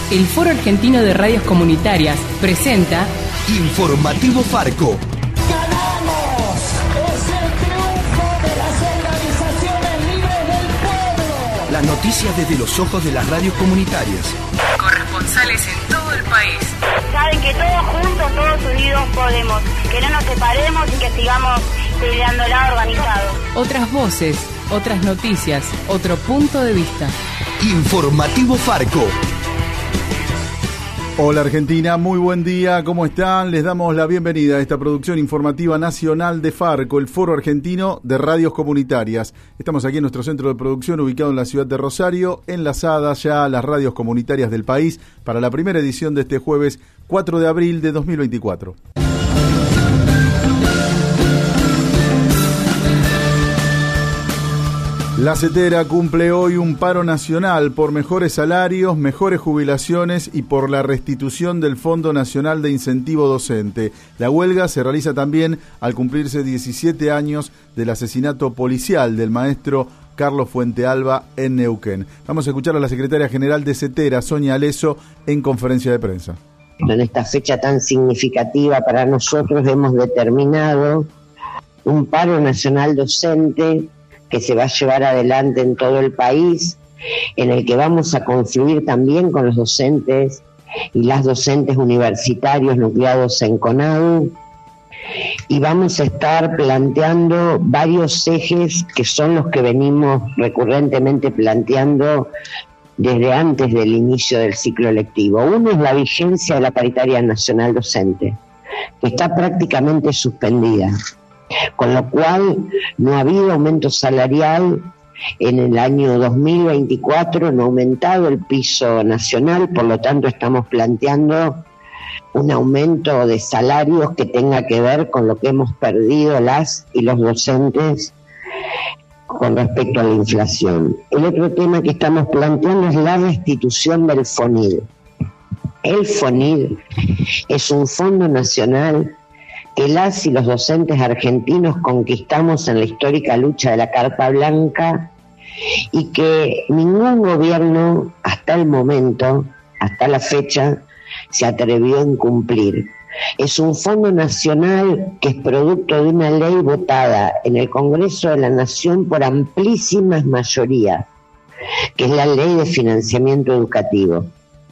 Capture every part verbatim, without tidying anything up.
el Foro Argentino de Radios Comunitarias presenta Informativo Farco. ¡Ganamos! ¡Es el triunfo de las organizaciones libres del pueblo! Las noticias desde los ojos de las radios comunitarias. Corresponsales en todo el país. Saben que todos juntos, todos unidos podemos. Que no nos separemos y que sigamos peleándola organizados. Otras voces, otras noticias, otro punto de vista. Informativo Farco. Hola Argentina, muy buen día, ¿cómo están? Les damos la bienvenida a esta producción informativa nacional de Farco, el Foro Argentino de Radios Comunitarias. Estamos aquí en nuestro centro de producción ubicado en la ciudad de Rosario, enlazadas ya a las radios comunitarias del país para la primera edición de este jueves cuatro de abril de dos mil veinticuatro. La CETERA cumple hoy un paro nacional por mejores salarios, mejores jubilaciones y por la restitución del Fondo Nacional de Incentivo Docente. La huelga se realiza también al cumplirse diecisiete años del asesinato policial del maestro Carlos Fuentealba en Neuquén. Vamos a escuchar a la secretaria general de CETERA, Sonia Aleso, en conferencia de prensa. En esta fecha tan significativa para nosotros hemos determinado un paro nacional docente que se va a llevar adelante en todo el país, en el que vamos a confluir también con los docentes y las docentes universitarios nucleados en CONADU, y vamos a estar planteando varios ejes que son los que venimos recurrentemente planteando desde antes del inicio del ciclo lectivo. Uno es la vigencia de la paritaria nacional docente, que está prácticamente suspendida, con lo cual no ha habido aumento salarial en el año dos mil veinticuatro, no ha aumentado el piso nacional, por lo tanto estamos planteando un aumento de salarios que tenga que ver con lo que hemos perdido las y los docentes con respecto a la inflación. El otro tema que estamos planteando es la restitución del FONID. El FONID es un fondo nacional que las y los docentes argentinos conquistamos en la histórica lucha de la Carta Blanca y que ningún gobierno hasta el momento, hasta la fecha, se atrevió a incumplir. Es un fondo nacional que es producto de una ley votada en el Congreso de la Nación por amplísimas mayorías, que es la Ley de Financiamiento Educativo.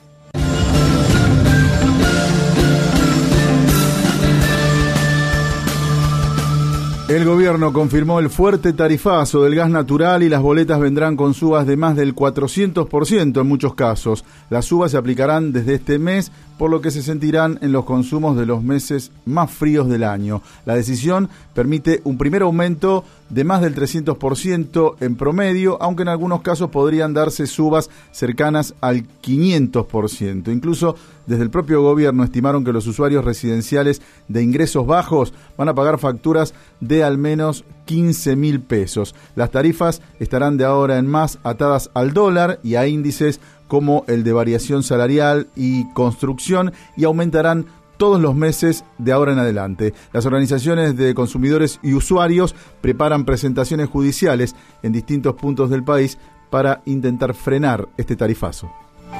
El gobierno confirmó el fuerte tarifazo del gas natural y las boletas vendrán con subas de más del cuatrocientos por ciento en muchos casos. Las subas se aplicarán desde este mes, por lo que se sentirán en los consumos de los meses más fríos del año. La decisión permite un primer aumento de más del trescientos por ciento en promedio, aunque en algunos casos podrían darse subas cercanas al quinientos por ciento. Incluso desde el propio gobierno estimaron que los usuarios residenciales de ingresos bajos van a pagar facturas de al menos quince mil pesos. Las tarifas estarán de ahora en más atadas al dólar y a índices como el de variación salarial y construcción, y aumentarán todos los meses de ahora en adelante. Las organizaciones de consumidores y usuarios preparan presentaciones judiciales en distintos puntos del país para intentar frenar este tarifazo.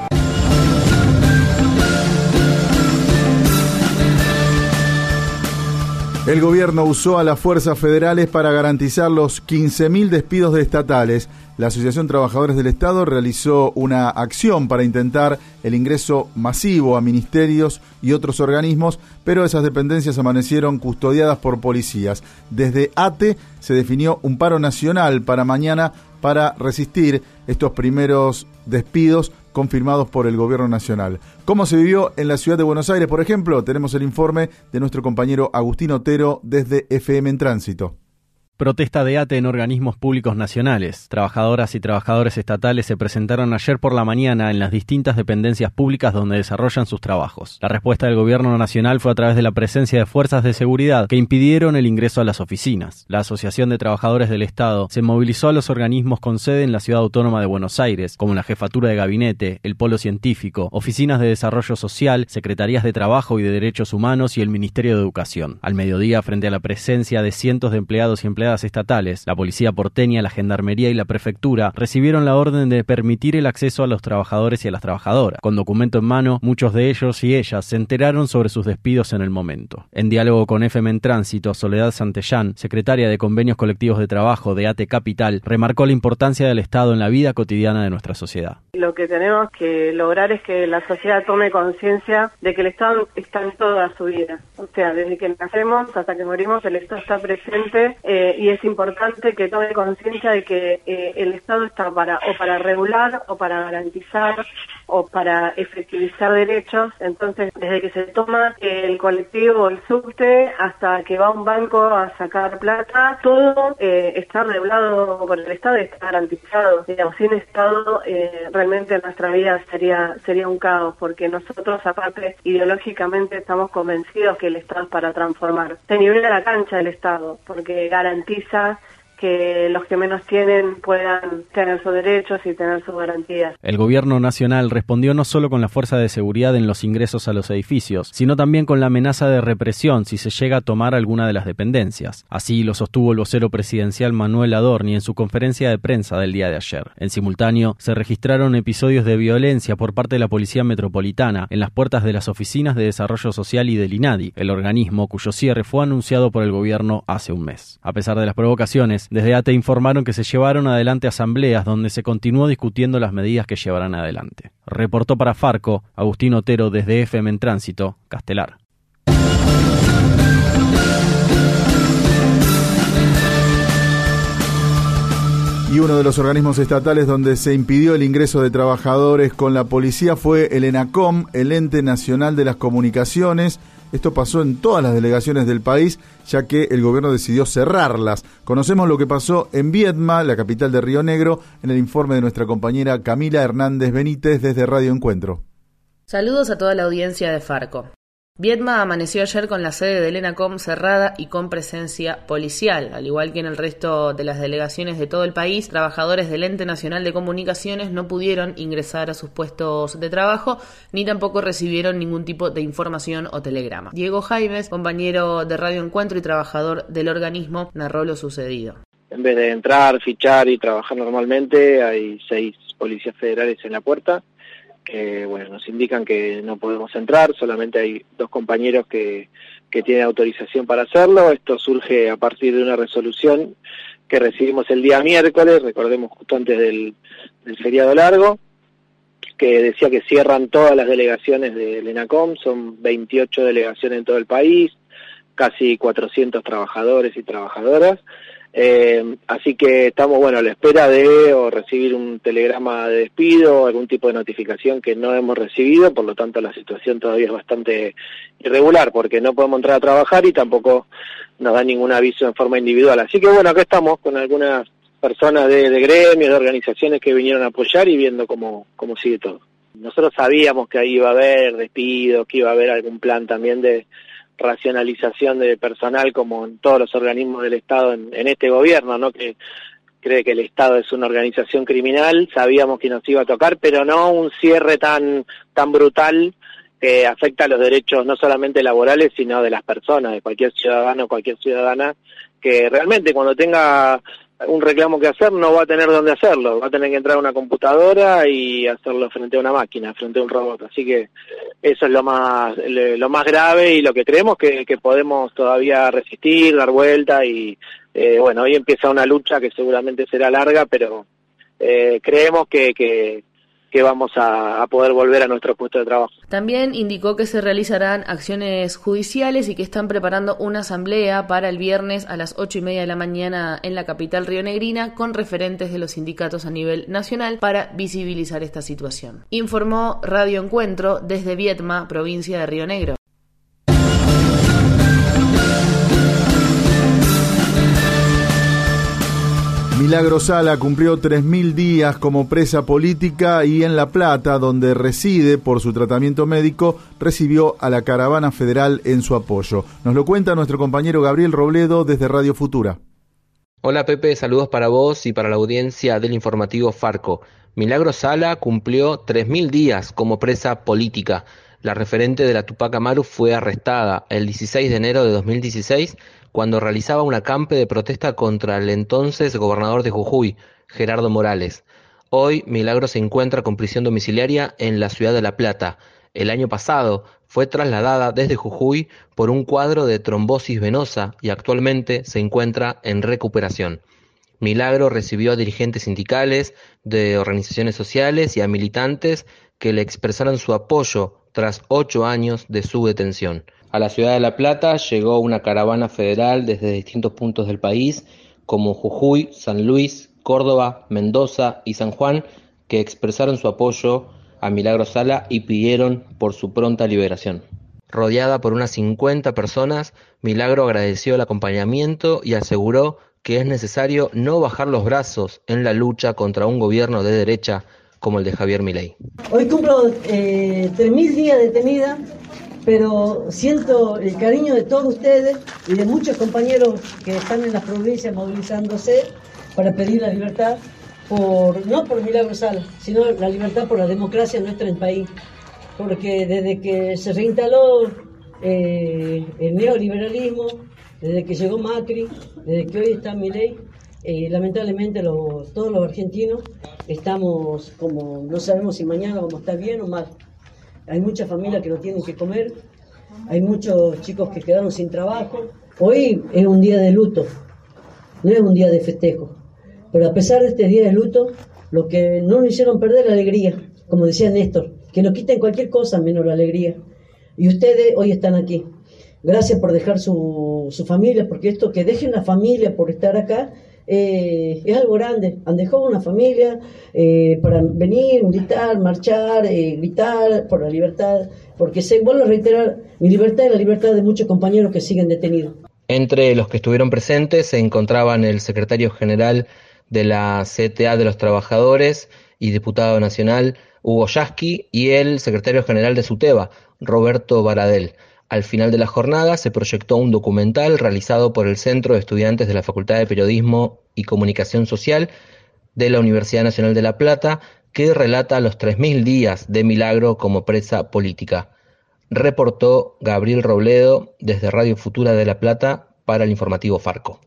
El gobierno usó a las fuerzas federales para garantizar los quince mil despidos de estatales. La Asociación Trabajadores del Estado realizó una acción para intentar el ingreso masivo a ministerios y otros organismos, pero esas dependencias amanecieron custodiadas por policías. Desde ATE se definió un paro nacional para mañana para resistir estos primeros despidos confirmados por el gobierno nacional. ¿Cómo se vivió en la ciudad de Buenos Aires, por ejemplo? Tenemos el informe de nuestro compañero Agustín Otero desde F M en Tránsito. Protesta de ATE en organismos públicos nacionales. Trabajadoras y trabajadores estatales se presentaron ayer por la mañana en las distintas dependencias públicas donde desarrollan sus trabajos. La respuesta del gobierno nacional fue a través de la presencia de fuerzas de seguridad que impidieron el ingreso a las oficinas. La Asociación de Trabajadores del Estado se movilizó a los organismos con sede en la Ciudad Autónoma de Buenos Aires, como la Jefatura de Gabinete, el Polo Científico, Oficinas de Desarrollo Social, Secretarías de Trabajo y de Derechos Humanos y el Ministerio de Educación. Al mediodía, frente a la presencia de cientos de empleados y empleadas empleadas estatales, la policía porteña, la gendarmería y la prefectura recibieron la orden de permitir el acceso a los trabajadores y a las trabajadoras. Con documento en mano, muchos de ellos y ellas se enteraron sobre sus despidos en el momento. En diálogo con F M en Tránsito, Soledad Santellán, secretaria de Convenios Colectivos de Trabajo de ATE Capital, remarcó la importancia del Estado en la vida cotidiana de nuestra sociedad. Lo que tenemos que lograr es que la sociedad tome conciencia de que el Estado está en toda su vida. O sea, desde que nacemos hasta que morimos, el Estado está presente eh, y es importante que tome conciencia de que eh, el Estado está para o para regular o para garantizar o para efectivizar derechos. Entonces, desde que se toma el colectivo o el subte hasta que va a un banco a sacar plata, todo eh, está regulado por el Estado y está garantizado. Digamos, sin Estado eh, realmente nuestra vida sería sería un caos, porque nosotros aparte ideológicamente estamos convencidos que el Estado es para transformar. Se nivela la cancha del Estado porque garantiza que los que menos tienen puedan tener sus derechos y tener sus garantías. El gobierno nacional respondió no solo con la fuerza de seguridad en los ingresos a los edificios, sino también con la amenaza de represión si se llega a tomar alguna de las dependencias. Así lo sostuvo el vocero presidencial Manuel Adorni en su conferencia de prensa del día de ayer. En simultáneo, se registraron episodios de violencia por parte de la Policía Metropolitana en las puertas de las oficinas de Desarrollo Social y del INADI, el organismo cuyo cierre fue anunciado por el gobierno hace un mes. A pesar de las provocaciones, desde ATE informaron que se llevaron adelante asambleas donde se continuó discutiendo las medidas que llevarán adelante. Reportó para Farco, Agustín Otero desde F M en Tránsito, Castelar. Y uno de los organismos estatales donde se impidió el ingreso de trabajadores con la policía fue el ENACOM, el Ente Nacional de las Comunicaciones. Esto pasó en todas las delegaciones del país, ya que el gobierno decidió cerrarlas. Conocemos lo que pasó en Viedma, la capital de Río Negro, en el informe de nuestra compañera Camila Hernández Benítez desde Radio Encuentro. Saludos a toda la audiencia de Farco. Viedma amaneció ayer con la sede del ENACOM cerrada y con presencia policial. Al igual que en el resto de las delegaciones de todo el país, trabajadores del Ente Nacional de Comunicaciones no pudieron ingresar a sus puestos de trabajo, ni tampoco recibieron ningún tipo de información o telegrama. Diego Jaimes, compañero de Radio Encuentro y trabajador del organismo, narró lo sucedido. En vez de entrar, fichar y trabajar normalmente, hay seis policías federales en la puerta. Que bueno, nos indican que no podemos entrar, solamente hay dos compañeros que, que tienen autorización para hacerlo. Esto surge a partir de una resolución que recibimos el día miércoles, recordemos justo antes del, del feriado largo, que decía que cierran todas las delegaciones del ENACOM, son veintiocho delegaciones en todo el país, casi cuatrocientos trabajadores y trabajadoras. Eh, así que estamos, bueno, a la espera de o recibir un telegrama de despido, algún tipo de notificación que no hemos recibido, por lo tanto la situación todavía es bastante irregular, porque no podemos entrar a trabajar y tampoco nos da ningún aviso en forma individual. Así que bueno, acá estamos con algunas personas de, de gremios, de organizaciones que vinieron a apoyar y viendo cómo, cómo sigue todo. Nosotros sabíamos que ahí iba a haber despidos, que iba a haber algún plan también de racionalización de personal, como en todos los organismos del Estado en, en este gobierno, ¿no? Que cree que el Estado es una organización criminal. Sabíamos que nos iba a tocar, pero no un cierre tan tan brutal que afecta a los derechos no solamente laborales, sino de las personas, de cualquier ciudadano o cualquier ciudadana, que realmente cuando tenga un reclamo que hacer no va a tener dónde hacerlo, va a tener que entrar a una computadora y hacerlo frente a una máquina, frente a un robot. Así que eso es lo más lo más grave y lo que creemos que, que podemos todavía resistir, dar vuelta y eh, bueno, hoy empieza una lucha que seguramente será larga, pero eh, creemos que, que que vamos a, a poder volver a nuestro puesto de trabajo. También indicó que se realizarán acciones judiciales y que están preparando una asamblea para el viernes a las ocho y media de la mañana en la capital rionegrina con referentes de los sindicatos a nivel nacional para visibilizar esta situación. Informó Radio Encuentro desde Viedma, provincia de Río Negro. Milagro Sala cumplió tres mil días como presa política y en La Plata, donde reside por su tratamiento médico, recibió a la caravana federal en su apoyo. Nos lo cuenta nuestro compañero Gabriel Robledo desde Radio Futura. Hola Pepe, saludos para vos y para la audiencia del informativo Farco. Milagro Sala cumplió tres mil días como presa política. La referente de la Tupac Amaru fue arrestada el dieciséis de enero de dos mil dieciséis cuando realizaba un acampe de protesta contra el entonces gobernador de Jujuy, Gerardo Morales. Hoy Milagro se encuentra con prisión domiciliaria en la ciudad de La Plata. El año pasado fue trasladada desde Jujuy por un cuadro de trombosis venosa y actualmente se encuentra en recuperación. Milagro recibió a dirigentes sindicales, de organizaciones sociales y a militantes que le expresaron su apoyo tras ocho años de su detención. A la ciudad de La Plata llegó una caravana federal desde distintos puntos del país, como Jujuy, San Luis, Córdoba, Mendoza y San Juan, que expresaron su apoyo a Milagro Sala y pidieron por su pronta liberación. Rodeada por unas cincuenta personas, Milagro agradeció el acompañamiento y aseguró que es necesario no bajar los brazos en la lucha contra un gobierno de derecha como el de Javier Milei. Hoy cumplo eh, tres mil días detenida, pero siento el cariño de todos ustedes y de muchos compañeros que están en las provincias movilizándose para pedir la libertad, por no por Milagro Sala, sino la libertad por la democracia en nuestro país. Porque desde que se reinstaló eh, el neoliberalismo, desde que llegó Macri, desde que hoy está Milei, eh, lamentablemente los, todos los argentinos estamos como no sabemos si mañana vamos a estar bien o mal. Hay muchas familias que no tienen que comer, hay muchos chicos que quedaron sin trabajo. Hoy es un día de luto, no es un día de festejo. Pero a pesar de este día de luto, lo que no nos hicieron perder la alegría, como decía Néstor, que nos quiten cualquier cosa menos la alegría. Y ustedes hoy están aquí. Gracias por dejar su, su familia, porque esto que dejen la familia por estar acá eh, es algo grande. Han dejado una familia eh, para venir, gritar, marchar, eh, gritar por la libertad, porque se vuelvo a reiterar, mi libertad es la libertad de muchos compañeros que siguen detenidos. Entre los que estuvieron presentes se encontraban el secretario general de la C T A de los Trabajadores y diputado nacional Hugo Yasky y el secretario general de SUTEBA, Roberto Baradel. Al final de la jornada se proyectó un documental realizado por el Centro de Estudiantes de la Facultad de Periodismo y Comunicación Social de la Universidad Nacional de La Plata, que relata los tres mil días de Milagro como presa política. Reportó Gabriel Robledo desde Radio Futura de La Plata para el informativo Farco.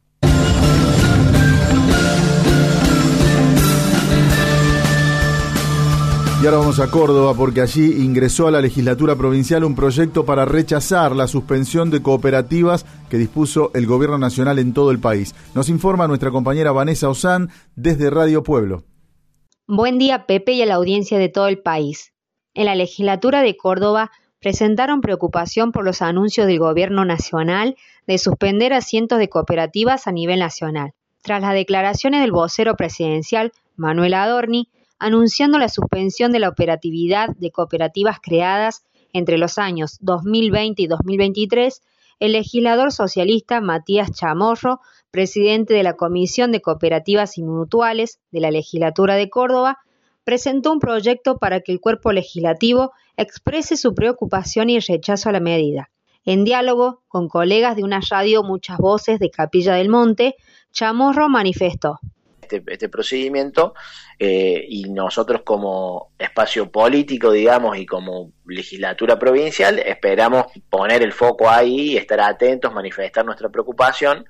Y ahora vamos a Córdoba porque allí ingresó a la legislatura provincial un proyecto para rechazar la suspensión de cooperativas que dispuso el gobierno nacional en todo el país. Nos informa nuestra compañera Vanessa Ozán desde Radio Pueblo. Buen día, Pepe, y a la audiencia de todo el país. En la legislatura de Córdoba presentaron preocupación por los anuncios del gobierno nacional de suspender a cientos de cooperativas a nivel nacional, tras las declaraciones del vocero presidencial, Manuel Adorni, anunciando la suspensión de la operatividad de cooperativas creadas entre los años dos mil veinte y dos mil veintitrés, el legislador socialista Matías Chamorro, presidente de la Comisión de Cooperativas y Mutuales de la legislatura de Córdoba, presentó un proyecto para que el cuerpo legislativo exprese su preocupación y rechazo a la medida. En diálogo con colegas de una radio Muchas Voces de Capilla del Monte, Chamorro manifestó: Este, este procedimiento eh, y nosotros como espacio político, digamos, y como legislatura provincial, esperamos poner el foco ahí, estar atentos, manifestar nuestra preocupación,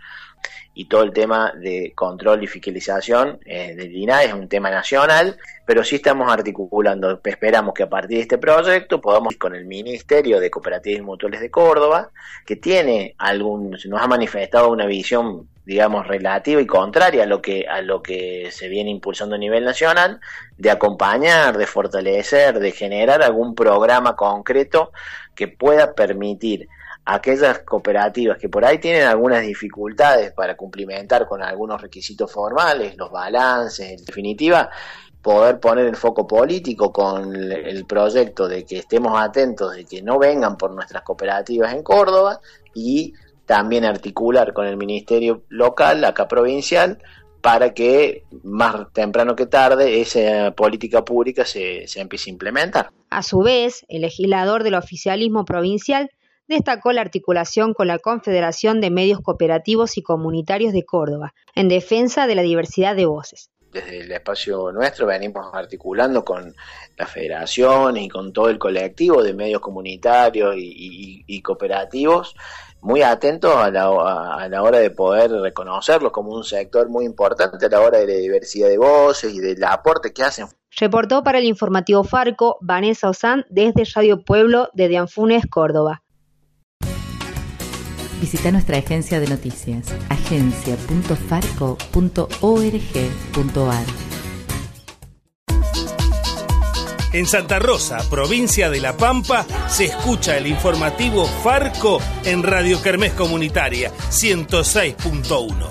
y todo el tema de control y fiscalización eh, del I N A E es un tema nacional, pero sí estamos articulando, esperamos que a partir de este proyecto podamos ir con el Ministerio de Cooperativas y Mutuales de Córdoba, que tiene algún, nos ha manifestado una visión, digamos, relativa y contraria a lo que a lo que se viene impulsando a nivel nacional, de acompañar, de fortalecer, de generar algún programa concreto que pueda permitir a aquellas cooperativas que por ahí tienen algunas dificultades para cumplimentar con algunos requisitos formales, los balances, en definitiva, poder poner el foco político con el proyecto de que estemos atentos, de que no vengan por nuestras cooperativas en Córdoba, y también articular con el ministerio local, acá provincial, para que más temprano que tarde esa política pública se, se empiece a implementar. A su vez, el legislador del oficialismo provincial destacó la articulación con la Confederación de Medios Cooperativos y Comunitarios de Córdoba, en defensa de la diversidad de voces. desde el espacio nuestro venimos articulando con la federación y con todo el colectivo de medios comunitarios y, y, y cooperativos, muy atentos a la, a la hora de poder reconocerlos como un sector muy importante a la hora de la diversidad de voces y del aporte que hacen. Reportó para el informativo Farco Vanessa Ozán desde Radio Pueblo de Dianfunes, Córdoba. Visita nuestra agencia de noticias, agencia punto farco punto org punto ar. En Santa Rosa, provincia de La Pampa, se escucha el informativo Farco en Radio Kermés Comunitaria ciento seis punto uno.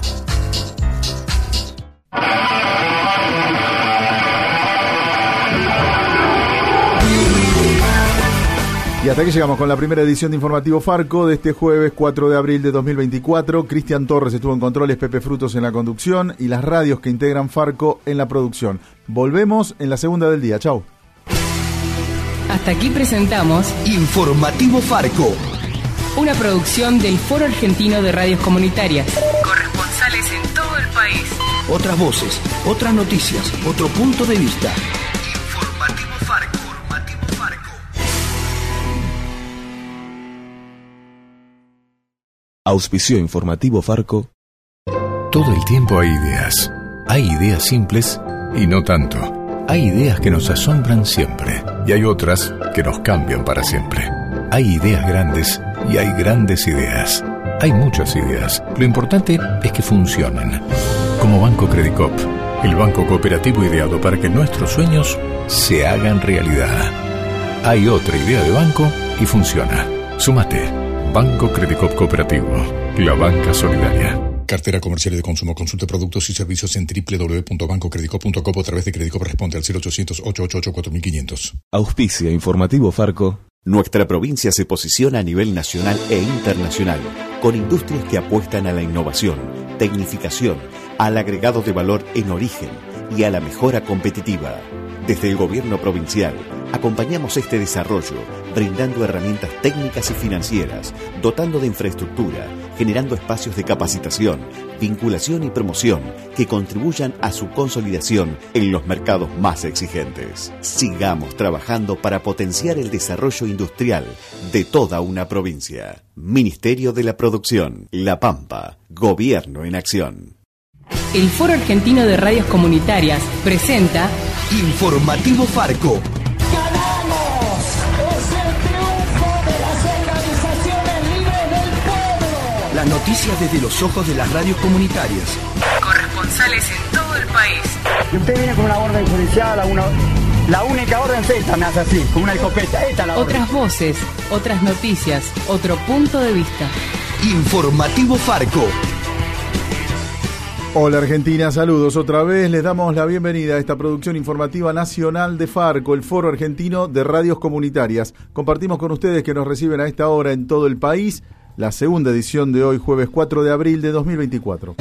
Y hasta aquí llegamos con la primera edición de Informativo Farco de este jueves cuatro de abril de dos mil veinticuatro. Cristian Torres estuvo en controles, Pepe Frutos en la conducción y las radios que integran Farco en la producción. Volvemos en la segunda del día. Chau. Hasta aquí presentamos Informativo Farco, una producción del Foro Argentino de Radios Comunitarias. Corresponsales en todo el país. Otras voces, otras noticias, otro punto de vista. Informativo Farco. Informativo Farco. Auspicio Informativo Farco. Todo el tiempo hay ideas. Hay ideas simples y no tanto. Hay ideas que nos asombran siempre y hay otras que nos cambian para siempre. Hay ideas grandes y hay grandes ideas. Hay muchas ideas. Lo importante es que funcionen. Como Banco Credicop, el banco cooperativo ideado para que nuestros sueños se hagan realidad. Hay otra idea de banco y funciona. Súmate. Banco Credicop Cooperativo, la banca solidaria. Cartera comercial y de consumo. Consulte productos y servicios en doble u doble u doble u punto banco credicop punto com o a través de Credicop. Responde al cero ochocientos, ochocientos ochenta y ocho, cuatro mil quinientos. Auspicia Informativo Farco. Nuestra provincia se posiciona a nivel nacional e internacional, con industrias que apuestan a la innovación, tecnificación, al agregado de valor en origen y a la mejora competitiva. Desde el gobierno provincial, acompañamos este desarrollo, brindando herramientas técnicas y financieras, dotando de infraestructura, generando espacios de capacitación, vinculación y promoción que contribuyan a su consolidación en los mercados más exigentes. Sigamos trabajando para potenciar el desarrollo industrial de toda una provincia. Ministerio de la Producción, La Pampa, Gobierno en Acción. El Foro Argentino de Radios Comunitarias presenta Informativo Farco. ¡Ganamos! ¡Es el triunfo de las organizaciones libres del pueblo! Las noticias desde los ojos de las radios comunitarias. Corresponsales en todo el país. Y usted viene con una orden judicial, a una, la única orden es esta, me hace así, con una escopeta. Esta es la orden. Otras voces, otras noticias, otro punto de vista. Informativo Farco. Hola Argentina, saludos otra vez. Les damos la bienvenida a esta producción informativa nacional de Farco, el Foro Argentino de Radios Comunitarias. Compartimos con ustedes que nos reciben a esta hora en todo el país la segunda edición de hoy, jueves cuatro de abril de dos mil veinticuatro.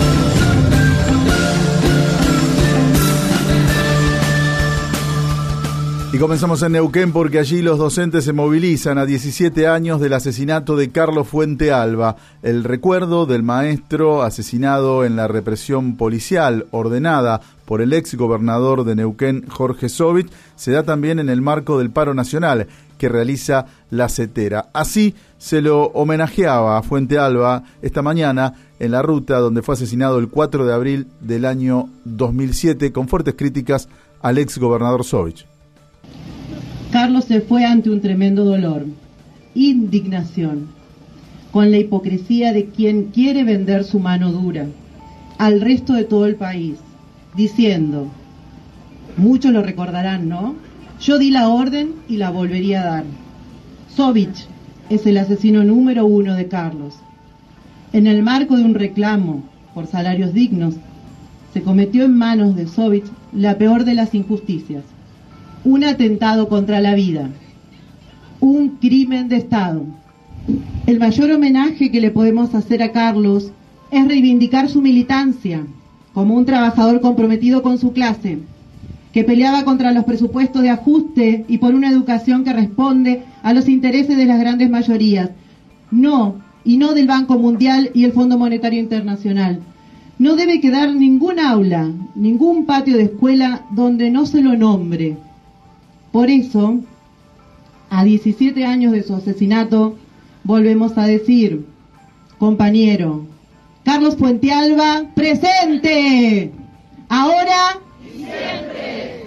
Y comenzamos en Neuquén porque allí los docentes se movilizan a diecisiete años del asesinato de Carlos Fuente Alba. El recuerdo del maestro asesinado en la represión policial ordenada por el ex gobernador de Neuquén, Jorge Sovich, se da también en el marco del paro nacional que realiza la CETERA. Así se lo homenajeaba a Fuente Alba esta mañana en la ruta donde fue asesinado el cuatro de abril del año dos mil siete con fuertes críticas al ex gobernador Sovich. Carlos se fue ante un tremendo dolor, indignación, con la hipocresía de quien quiere vender su mano dura al resto de todo el país, diciendo, muchos lo recordarán, ¿no? Yo di la orden y la volvería a dar. Sovich es el asesino número uno de Carlos. En el marco de un reclamo por salarios dignos, se cometió en manos de Sovich la peor de las injusticias. Un atentado contra la vida, un crimen de Estado. El mayor homenaje que le podemos hacer a Carlos es reivindicar su militancia como un trabajador comprometido con su clase, que peleaba contra los presupuestos de ajuste y por una educación que responde a los intereses de las grandes mayorías, no, y no del Banco Mundial y el Fondo Monetario Internacional, No debe quedar ningún aula, ningún patio de escuela donde no se lo nombre. Por eso, a diecisiete años de su asesinato, volvemos a decir, compañero, Carlos Puentealba, presente. Ahora y siempre.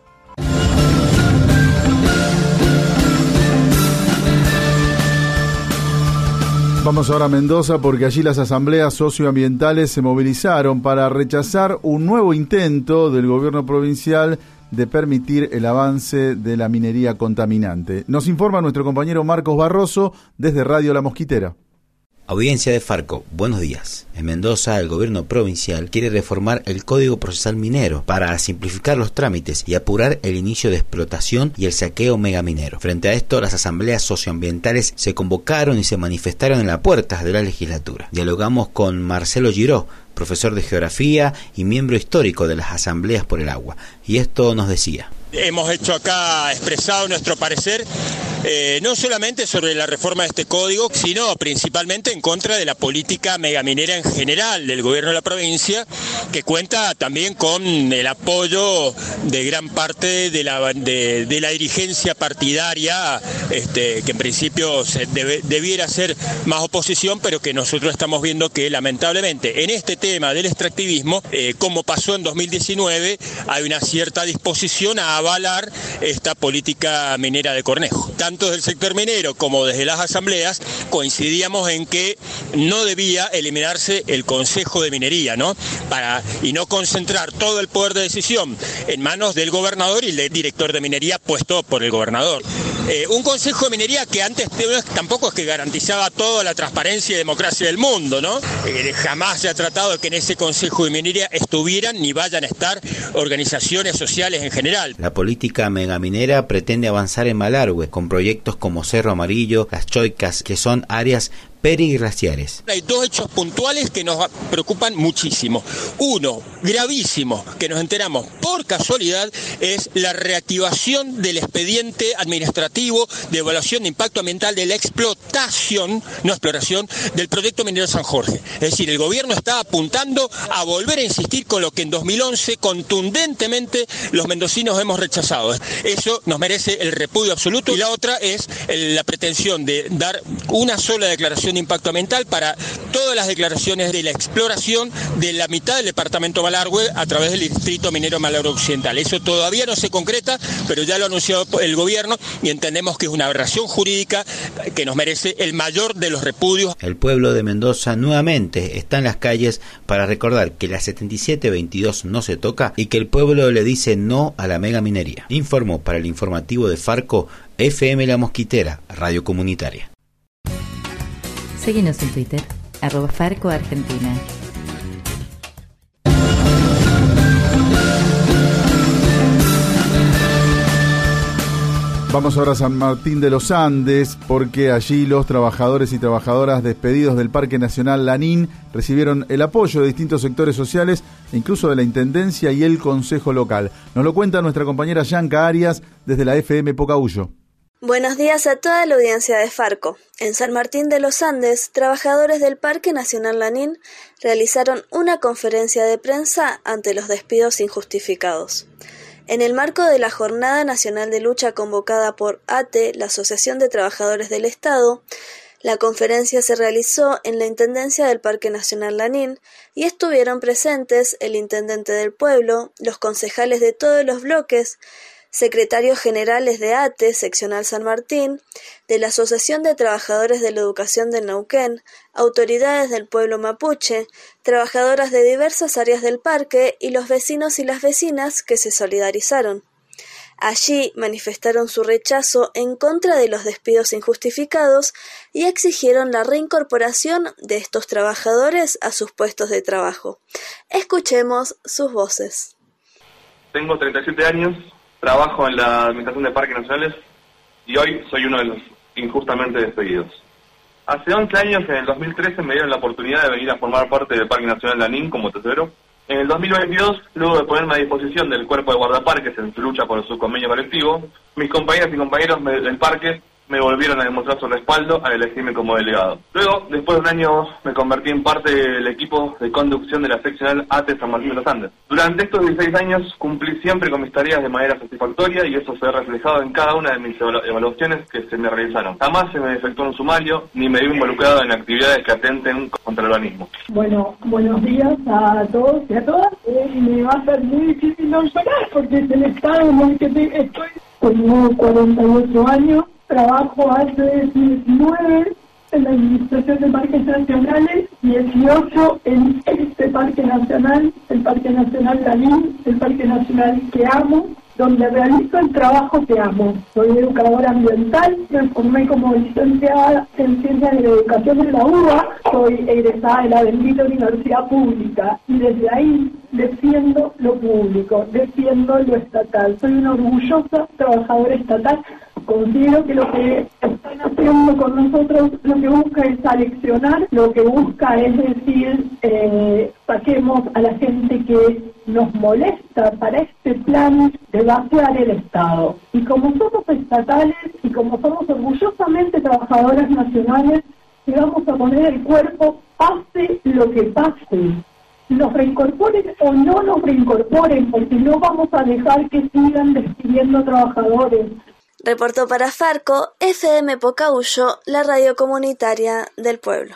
Vamos ahora a Mendoza porque allí las asambleas socioambientales se movilizaron para rechazar un nuevo intento del gobierno provincial de permitir el avance de la minería contaminante. Nos informa nuestro compañero Marcos Barroso desde Radio La Mosquitera. Audiencia de Farco, buenos días. En Mendoza, el gobierno provincial quiere reformar el Código Procesal Minero para simplificar los trámites y apurar el inicio de explotación y el saqueo megaminero. Frente a esto, las asambleas socioambientales se convocaron y se manifestaron en las puertas de la legislatura. Dialogamos con Marcelo Giró, profesor de Geografía y miembro histórico de las Asambleas por el Agua, y esto nos decía. Hemos hecho acá, expresado nuestro parecer, eh, no solamente sobre la reforma de este código, sino principalmente en contra de la política megaminera en general del gobierno de la provincia, que cuenta también con el apoyo de gran parte de la, de, de la dirigencia partidaria, este, que en principio se debe, debiera ser más oposición, pero que nosotros estamos viendo que lamentablemente en este tema del extractivismo, eh, como pasó en dos mil diecinueve, hay una cierta disposición a avalar esta política minera de Cornejo. Tanto desde el sector minero como desde las asambleas coincidíamos en que no debía eliminarse el Consejo de Minería, ¿no? Para, y no concentrar todo el poder de decisión en manos del gobernador y del director de minería puesto por el gobernador. Eh, un Consejo de Minería que antes tampoco es que garantizaba toda la transparencia y democracia del mundo, ¿no? Eh, jamás se ha tratado de que en ese Consejo de Minería estuvieran ni vayan a estar organizaciones sociales en general. La política megaminera pretende avanzar en Malargüe con proyectos como Cerro Amarillo, Las Choicas, que son áreas periglaciares. Hay dos hechos puntuales que nos preocupan muchísimo. Uno, gravísimo, que nos enteramos por casualidad, es la reactivación del expediente administrativo de evaluación de impacto ambiental de la explotación, no exploración, del proyecto minero San Jorge. Es decir, el gobierno está apuntando a volver a insistir con lo que en dos mil once contundentemente los mendocinos hemos rechazado. Eso nos merece el repudio absoluto. Y la otra es la pretensión de dar una sola declaración de impacto ambiental para todas las declaraciones de la exploración de la mitad del departamento Malargüe a través del distrito minero Malargüe Occidental. Eso todavía no se concreta, pero ya lo ha anunciado el gobierno y entendemos que es una aberración jurídica que nos merece el mayor de los repudios. El pueblo de Mendoza nuevamente está en las calles para recordar que la setenta y siete veintidós no se toca y que el pueblo le dice no a la megaminería. Informó para el informativo de Farco, F M La Mosquitera, radio comunitaria. Síguenos en Twitter, arroba Farco Argentina. Vamos ahora a San Martín de los Andes, porque allí los trabajadores y trabajadoras despedidos del Parque Nacional Lanín recibieron el apoyo de distintos sectores sociales, e incluso de la Intendencia y el Consejo Local. Nos lo cuenta nuestra compañera Yanka Arias desde la F M Pocahuyo. Buenos días a toda la audiencia de Farco. En San Martín de los Andes, trabajadores del Parque Nacional Lanín realizaron una conferencia de prensa ante los despidos injustificados. En el marco de la Jornada Nacional de Lucha convocada por A T E, la Asociación de Trabajadores del Estado, la conferencia se realizó en la Intendencia del Parque Nacional Lanín y estuvieron presentes el Intendente del Pueblo, los concejales de todos los bloques, secretarios generales de A T E, Seccional San Martín, de la Asociación de Trabajadores de la Educación de Neuquén, autoridades del pueblo mapuche, trabajadoras de diversas áreas del parque y los vecinos y las vecinas que se solidarizaron. Allí manifestaron su rechazo en contra de los despidos injustificados y exigieron la reincorporación de estos trabajadores a sus puestos de trabajo. Escuchemos sus voces. Tengo treinta y siete años. Trabajo en la Administración de Parques Nacionales y hoy soy uno de los injustamente despedidos. Hace once años, en el dos mil trece, me dieron la oportunidad de venir a formar parte del Parque Nacional Lanín como tesorero. En el dos mil veintidós, luego de ponerme a disposición del Cuerpo de Guardaparques en su lucha por su convenio colectivo, mis compañeras y compañeros del parque me volvieron a demostrar su respaldo al elegirme como delegado. Luego, después de un año, me convertí en parte del equipo de conducción de la seccional A T E San Martín de los Andes. Durante estos dieciséis años cumplí siempre con mis tareas de manera satisfactoria y eso se ha reflejado en cada una de mis evaluaciones que se me realizaron. Jamás se me efectuó un sumario ni me vi involucrado en actividades que atenten contra el organismo. Bueno, buenos días a todos y a todas. Eh, me va a ser muy difícil no llorar porque es el estado en el que te, estoy. Tengo cuarenta y ocho años. Trabajo hace diecinueve en la Administración de Parques Nacionales, dieciocho en este Parque Nacional, el Parque Nacional Lanín, el Parque Nacional que amo, donde realizo el trabajo que amo. Soy educadora ambiental, me formé como licenciada en Ciencias de la Educación en la U B A, soy egresada de la bendita Universidad Pública y desde ahí defiendo lo público, defiendo lo estatal. Soy una orgullosa trabajadora estatal. Considero que lo que están haciendo con nosotros lo que busca es aleccionar, lo que busca es decir, eh, saquemos a la gente que nos molesta para este plan de vaciar el Estado. Y como somos estatales y como somos orgullosamente trabajadoras nacionales, le vamos a poner el cuerpo, pase lo que pase. Nos reincorporen o no nos reincorporen, porque no vamos a dejar que sigan despidiendo trabajadores. Reportó para Farco, F M Pocahuyo, la radio comunitaria del pueblo.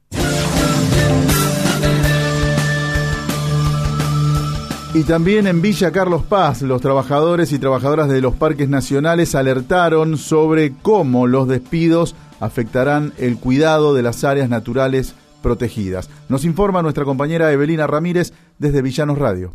Y también en Villa Carlos Paz, los trabajadores y trabajadoras de los parques nacionales alertaron sobre cómo los despidos afectarán el cuidado de las áreas naturales protegidas. Nos informa nuestra compañera Evelina Ramírez desde Villanos Radio.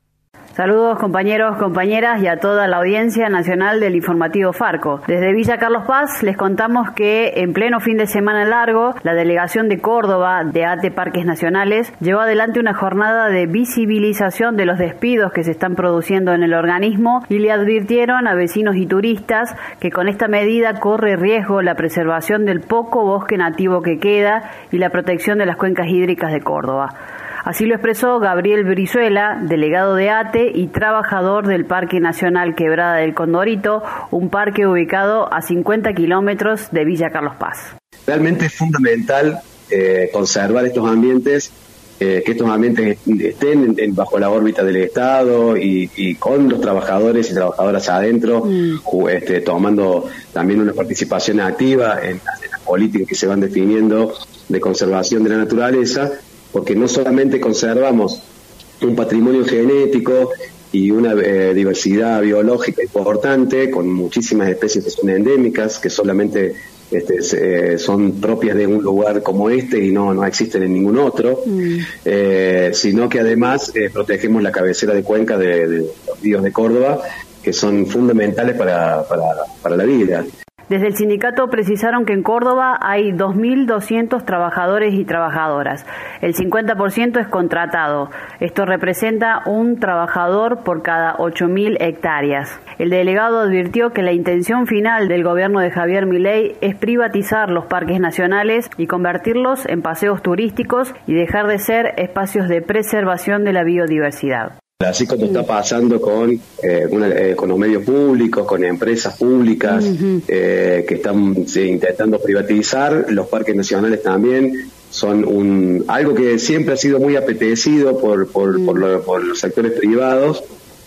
Saludos compañeros, compañeras y a toda la audiencia nacional del informativo Farco. Desde Villa Carlos Paz les contamos que en pleno fin de semana largo, la delegación de Córdoba de A T E Parques Nacionales llevó adelante una jornada de visibilización de los despidos que se están produciendo en el organismo y le advirtieron a vecinos y turistas que con esta medida corre riesgo la preservación del poco bosque nativo que queda y la protección de las cuencas hídricas de Córdoba. Así lo expresó Gabriel Brizuela, delegado de A T E y trabajador del Parque Nacional Quebrada del Condorito, un parque ubicado a cincuenta kilómetros de Villa Carlos Paz. Realmente es fundamental eh, conservar estos ambientes, eh, que estos ambientes estén en, en, bajo la órbita del Estado y, y con los trabajadores y trabajadoras adentro, mm. este, tomando también una participación activa en, en las políticas que se van definiendo de conservación de la naturaleza, porque no solamente conservamos un patrimonio genético y una eh, diversidad biológica importante, con muchísimas especies que son endémicas, que solamente este, eh, son propias de un lugar como este y no, no existen en ningún otro, mm. eh, sino que además eh, protegemos la cabecera de cuenca de, de los ríos de Córdoba, que son fundamentales para, para, para la vida. Desde el sindicato precisaron que en Córdoba hay dos mil doscientos trabajadores y trabajadoras. El cincuenta por ciento es contratado. Esto representa un trabajador por cada ocho mil hectáreas. El delegado advirtió que la intención final del gobierno de Javier Milei es privatizar los parques nacionales y convertirlos en paseos turísticos y dejar de ser espacios de preservación de la biodiversidad. Así como está pasando con, eh, una, eh, con los medios públicos, con empresas públicas uh-huh. eh, que están sí, intentando privatizar, los parques nacionales también son un algo que siempre ha sido muy apetecido por, por, uh-huh. por, lo, por los sectores privados,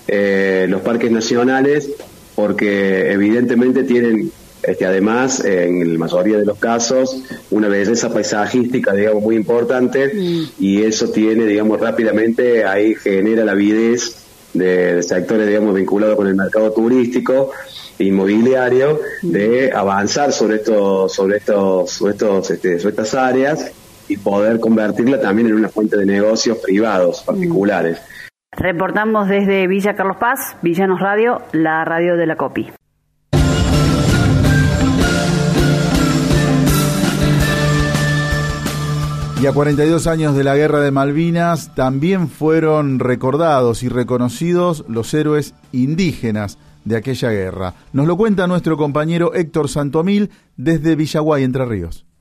eh, los parques nacionales, porque evidentemente tienen Este, además, en la mayoría de los casos, una belleza paisajística, digamos, muy importante, mm. y eso tiene, digamos, rápidamente, ahí genera la avidez de, de sectores, digamos, vinculados con el mercado turístico, inmobiliario, mm. de avanzar sobre estos, sobre estos, sobre estos, este, sobre estas áreas y poder convertirla también en una fuente de negocios privados, particulares. Mm. Reportamos desde Villa Carlos Paz, Villanos Radio, la radio de la COPI. Y a cuarenta y dos años de la Guerra de Malvinas también fueron recordados y reconocidos los héroes indígenas de aquella guerra. Nos lo cuenta nuestro compañero Héctor Santomil desde Villaguay, Entre Ríos.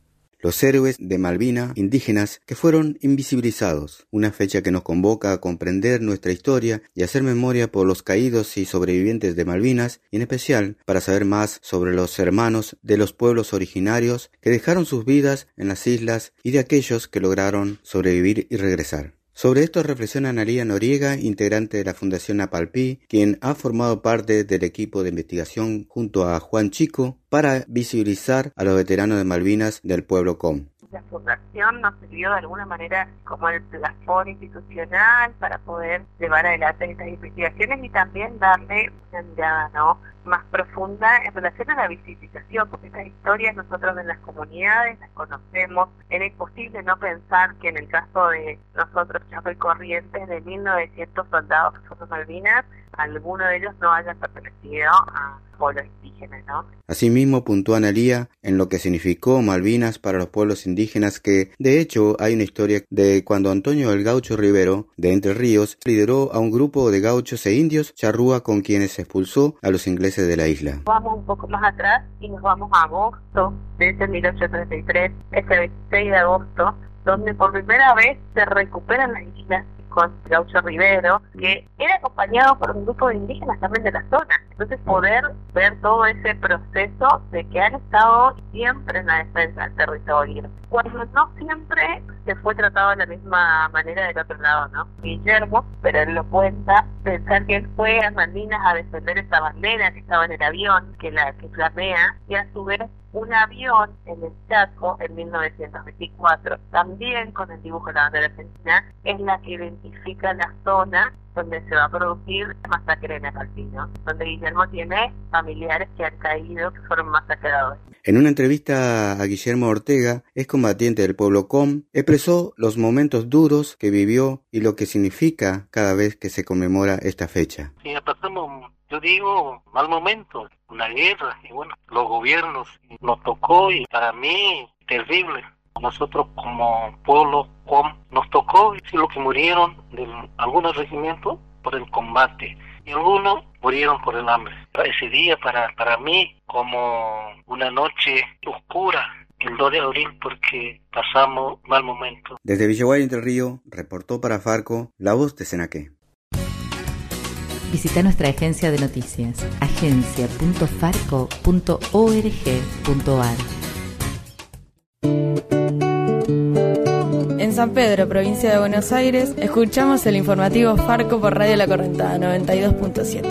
los héroes de Malvinas indígenas que fueron invisibilizados. Una fecha que nos convoca a comprender nuestra historia y hacer memoria por los caídos y sobrevivientes de Malvinas, y en especial para saber más sobre los hermanos de los pueblos originarios que dejaron sus vidas en las islas y de aquellos que lograron sobrevivir y regresar. Sobre esto reflexiona Analía Noriega, integrante de la Fundación Apalpí, quien ha formado parte del equipo de investigación junto a Juan Chico para visibilizar a los veteranos de Malvinas del pueblo Com. La fundación nos sirvió de alguna manera como el plafón institucional para poder llevar adelante estas investigaciones y también darle una mirada, ¿no?, más profunda en relación a la visibilización, porque estas historias nosotros en las comunidades las conocemos. Era imposible no pensar que en el caso de nosotros, Chaco y Corrientes, de mil novecientos soldados que fueron Malvinas, alguno de ellos no haya pertenecido a pueblos indígenas, ¿no? Asimismo, puntúa Analía en lo que significó Malvinas para los pueblos indígenas, que de hecho hay una historia de cuando Antonio el Gaucho Rivero de Entre Ríos lideró a un grupo de gauchos e indios charrúa con quienes expulsó a los ingleses de la isla. Vamos un poco más atrás y nos vamos a agosto de ese mil ochocientos treinta y tres, ese veintiséis de agosto, donde por primera vez se recuperan las islas con Gaucho Rivero, que era acompañado por un grupo de indígenas también de la zona. Entonces poder ver todo ese proceso de que han estado siempre en la defensa del territorio, cuando no siempre se fue tratado de la misma manera del otro lado, ¿no? Guillermo, pero él lo cuenta, pensar que él fue a Malvinas a defender esa bandera que estaba en el avión, que la que flamea, y a su vez un avión en el Chaco en mil novecientos veinticuatro, también con el dibujo de la bandera argentina, es la que identifica la zona donde se va a producir la masacre en el Alpino, donde Guillermo tiene familiares que han caído, que fueron masacrados. En una entrevista a Guillermo Ortega, ex combatiente del pueblo Com, expresó los momentos duros que vivió y lo que significa cada vez que se conmemora esta fecha. Sí, pasamos, yo digo, mal momento, una guerra, y bueno, los gobiernos nos tocó y para mí terrible. Nosotros como pueblo Com nos tocó y lo que murieron de algunos regimientos por el combate y algunos murieron por el hambre. Ese día para, para mí como una noche oscura, el dos de abril, porque pasamos mal momento. Desde Villaguay, Entre Ríos, reportó para Farco La Voz de Senaqué. Visita nuestra agencia de noticias, agencia punto farco punto org punto ar. En San Pedro, provincia de Buenos Aires, escuchamos el informativo Farco por Radio La Correntada noventa y dos punto siete.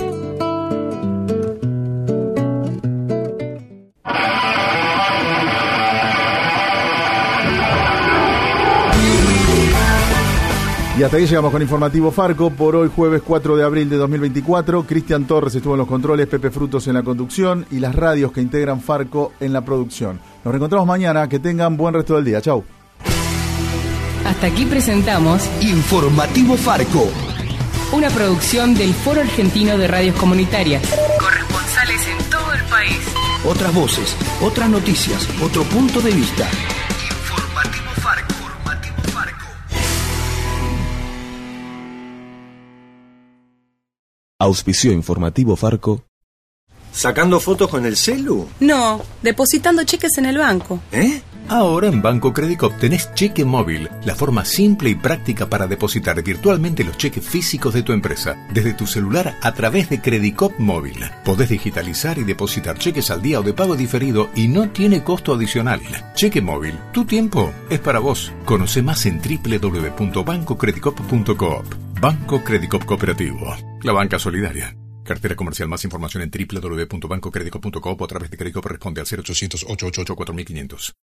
Y hasta ahí llegamos con Informativo Farco por hoy, jueves cuatro de abril de dos mil veinticuatro. Cristian Torres estuvo en los controles, Pepe Frutos en la conducción y las radios que integran Farco en la producción. Nos reencontramos mañana, que tengan buen resto del día. Chau. Hasta aquí presentamos Informativo Farco, una producción del Foro Argentino de Radios Comunitarias. Corresponsales en todo el país. Otras voces, otras noticias, otro punto de vista. Informativo Farco. Informativo Farco. Auspició Informativo Farco. ¿Sacando fotos con el celu? No, depositando cheques en el banco. ¿Eh? Ahora en Banco Credicop tenés cheque móvil, la forma simple y práctica para depositar virtualmente los cheques físicos de tu empresa, desde tu celular a través de Credicop Móvil. Podés digitalizar y depositar cheques al día o de pago diferido y no tiene costo adicional. Cheque móvil, tu tiempo es para vos. Conoce más en doble u doble u doble u punto banco credicop punto coop. Banco Credicop Cooperativo, la banca solidaria. Cartera comercial. Más información en doble u doble u doble u punto banco credicop punto coop o a través de Credicop. Responde al cero ochocientos, ochocientos ochenta y ocho, cuatro mil quinientos.